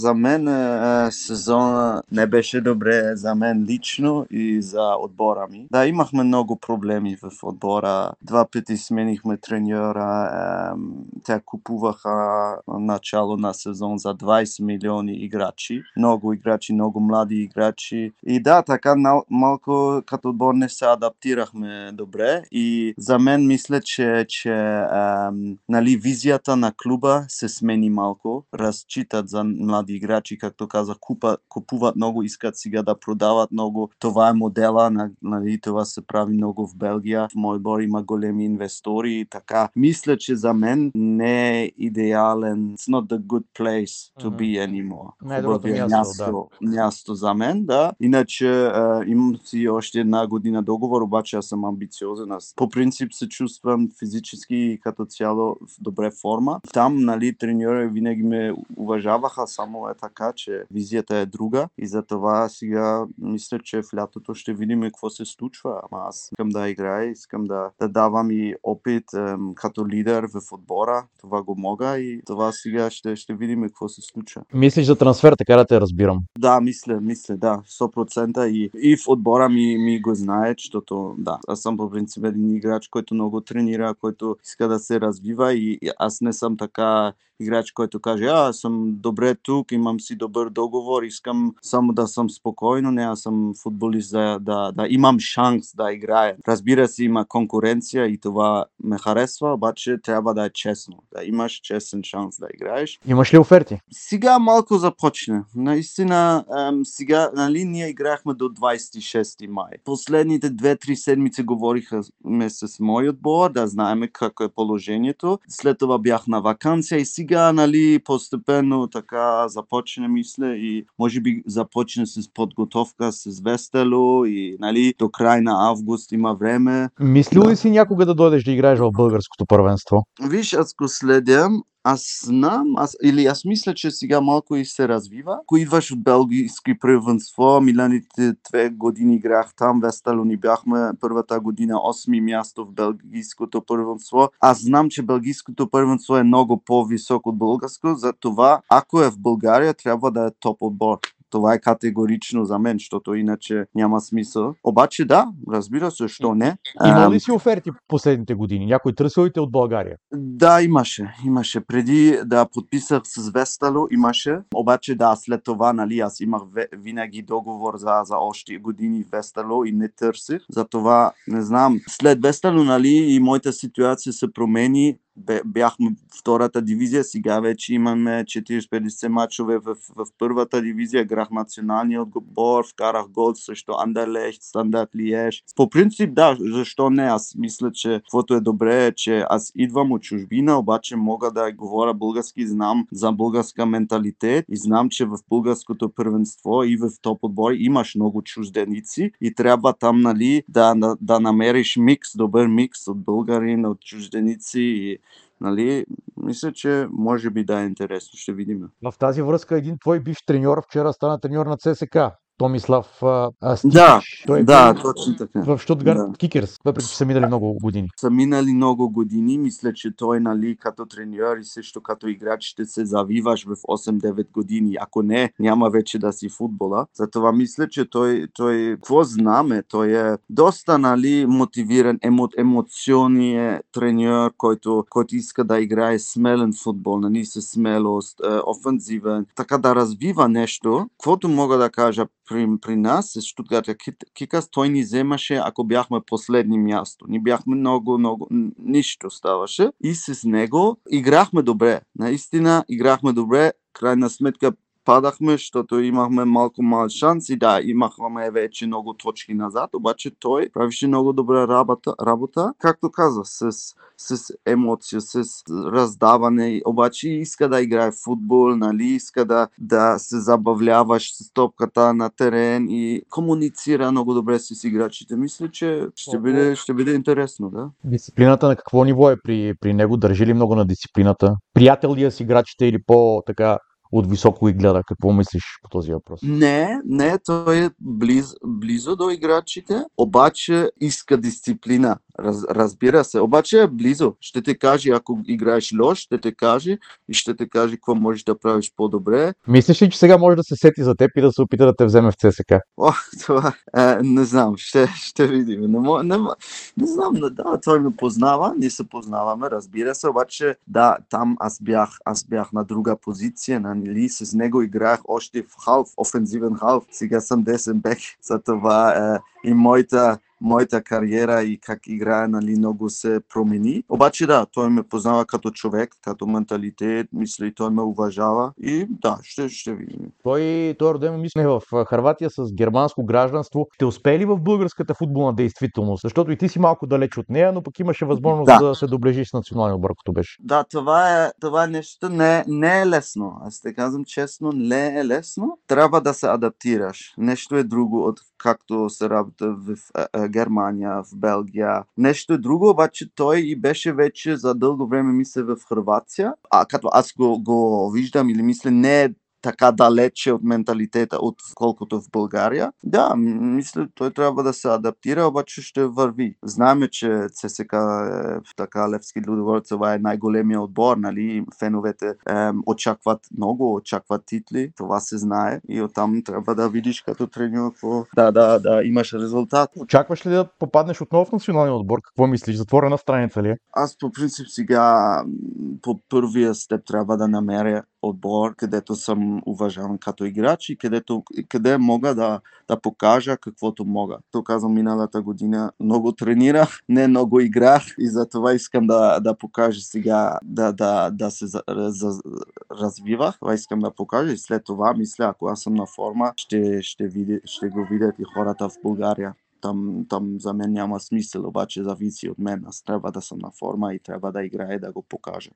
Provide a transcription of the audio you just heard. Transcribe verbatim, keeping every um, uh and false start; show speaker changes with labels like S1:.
S1: За мен е, сезона не беше добре за мен лично и за отбора ми. Да, имахме много проблеми в отбора. Два пъти сменихме треньора. Е, те купуваха начало на сезон за двайсет милиони играчи. Много играчи, много млади играчи. И да, така нал- малко като отбор не се адаптирахме добре. И за мен мисля, че, че ем, нали, визията на клуба се смени малко. Разчитат за млади играчи, както казах, купа, купуват много, искат сега да продават много. Това е модела, на- нали, това се прави много в Белгия. В мой отбор има големи инвестори и така. Мисля, че за мен не е идеален. It's not the good place to
S2: Мгм.
S1: be anymore.
S2: Най-доброто
S1: Хубавия
S2: място, да.
S1: място, място за мен, да. Иначе а, имам си още една година договор, обаче аз съм амбициозен. Аз по принцип се чувствам физически и като цяло в добре форма. Там, нали, треньори винаги ме уважаваха, само е така, че визията е друга и затова сега мисля, че в лятото ще видим какво се случва. Ама аз искам да играя, искам да, да давам и опит ем, като лидер в отбора. Това го мога и това сега ще, ще видим какво се случва.
S2: Мислиш за трансфер, така да те разбирам.
S1: Да, мисля, мисля, да, сто процента и, и в отбора ми, ми го знаят, защото да, аз съм по принцип един играч, който много тренира, който иска да се развива и, и аз не съм така играч, който каже, а, аз съм добре тук, имам си добър договор, искам само да съм спокойно, не, аз съм футболист да, да, да имам шанс да играя. Разбира се, има конкуренция и това ме харесва, обаче трябва да е честно, да имаш честен шанс да играеш.
S2: Имаш ли оферти?
S1: Сега малко започне. Наистина, ем, сега, нали, ние играхме до двайсет и шести май. Последните две-три седмици говорихме с мой отбор, да знаем какво е положението. След това бях на вакансия и сега, нали, постепенно така започне, мисля, и може би започне с подготовка с Вестело и, нали, до край на август има време.
S2: Мислил ли си някога да дойдеш да играеш в българското първенство?
S1: Виж, аз го следям, аз знам, аз, или аз мисля, че сега малко и се развива. Ако идваш от белгийски първенство, миналите две години играх там, Вестало ни бяхме първата година осми място в белгийското първенство. Аз знам, че белгийското първенство е много по-високо от българско, затова ако е в България, трябва да е топ отбор. Това е категорично за мен, защото иначе няма смисъл. Обаче да, разбира се, защо не.
S2: Имал
S1: Ам,
S2: ли си оферти последните години? Някой търсил ли те от България?
S1: Да, имаше. Имаше. Преди да подписах с Вестало, имаше. Обаче да, след това, нали, аз имах ве- винаги договор за, за още години в Вестало и не търсих. Затова, не знам, след Вестало, нали, и моята ситуация се промени. Бе- Бяхме в втората дивизия, сега вече имаме четиристотин и петдесет мачове в, в първата дивизия. Играх националния отбор, вкарах гол срещу Андерлехт, Стандарт Лиеж. По принцип, да, защо не? Аз мисля, че каквото е добре е, че аз идвам от чужбина, обаче мога да говоря български, знам за българска менталитет и знам, че в българското първенство и в топ отбори имаш много чужденици и трябва там, нали, да, да, да намериш микс, добър микс от българин, от чужденици и, нали, мисля, че може би да е интересно. Ще видим.
S2: В тази връзка един твой бивш треньор вчера стана треньор на ЦСКА. Томислав а, а,
S1: Да,
S2: Стипич. Той е
S1: да,
S2: бил
S1: точно така.
S2: в Штутгарт
S1: Да.
S2: Кикерс, въпреки че са минали много години.
S1: Са минали много години, мисля, че той, нали, като треньор и също като играч ще се завиваш в осем-девет години. Ако не, няма вече да си футбола. Затова мисля, че той, той какво знаме, той е доста, нали, мотивиран, емо, емоционен треньор, който, който иска да играе смелен футбол, нали, с смелост, е, офензивен, така да развива нещо. Каквото мога да кажа при, при нас, с Штутгарта Кикърс, той ни вземаше, ако бяхме последни място. Ни бяхме много, много, н- нищо ставаше. И с него играхме добре. Наистина играхме добре. Крайна сметка падахме, защото имахме малко мал шанс и да, имахме вече много точки назад, обаче той правише много добра работа, работа както каза, с, с емоция, с раздаване, обаче иска да играе футбол, нали, иска да, да се забавляваш с топката на терен и комуницира много добре с играчите. Мисля, че ще бъде, ще бъде интересно, да.
S2: Дисциплината на какво ниво е при, при него? Държи ли много на дисциплината? Приятел ли е с играчите или по-така от високо и гледа. Какво мислиш по този въпрос?
S1: Не, не, той е близ, близо до играчите, обаче иска дисциплина. Раз, разбира се, обаче е близо. Ще те каже, ако играеш лош, ще те каже и ще те каже какво можеш да правиш по-добре.
S2: Мислиш ли, че сега може да се сети за теб и да се опита да те вземе в ЦСКА?
S1: О, това, е, не знам, ще, ще видим. Не, мо- не, мо- не знам, да, да, той ме познава, ние се познаваме, разбира се, обаче да, там аз бях, аз бях на друга позиция, нали, с него играх още в халф, офензивен халф, сега съм десен бек, за това е, и моята моята кариера и как играе, нали, много се промени. Обаче да, той ме познава като човек, като менталитет, мисля и той ме уважава и да, ще, ще видим.
S2: Той, той е роден, мисля, в Хърватия с германско гражданство. Те успели в българската футболна действителност, защото и ти си малко далеч от нея, но пък имаше възможност
S1: Да.
S2: да се доближиш с националния отбор, като беше.
S1: Да, това е, това е нещо не, не е лесно. Аз те казвам честно, не е лесно. Трябва да се адаптираш. Нещо е друго от както се работа в а, а, Германия, в Белгия. Нещо е друго, обаче той и беше вече за дълго време мисля в Хърватия. А като аз го, го виждам или мисля, не е така далече от менталитета, от колкото в България. Да, мисля, той трябва да се адаптира, обаче ще върви. Знаеме, че ЦСКА е, така Левски Людогорцева е най-големия отбор, нали? Феновете е, очакват много, очакват титли, това се знае и оттам трябва да видиш като треньор, да, да, да имаш резултат.
S2: Очакваш ли да попаднеш отново в националния отбор? Какво мислиш? Затворена страница ли е?
S1: Аз по принцип сега по първия степ трябва да намеря отбор, където съм уважаван като играч и където, къде мога да, да покажа каквото мога. То казвам миналата година много тренирах, не много играх и затова искам да, да покажа сега, да, да, да се за, за, развивах. Това искам да покажа и след това мисля, ако аз съм на форма, ще, ще, види, ще го видят и хората в България. Там, там за мен няма смисъл, обаче зависи от мен. Аз трябва да съм на форма и трябва да играя и да го покажа.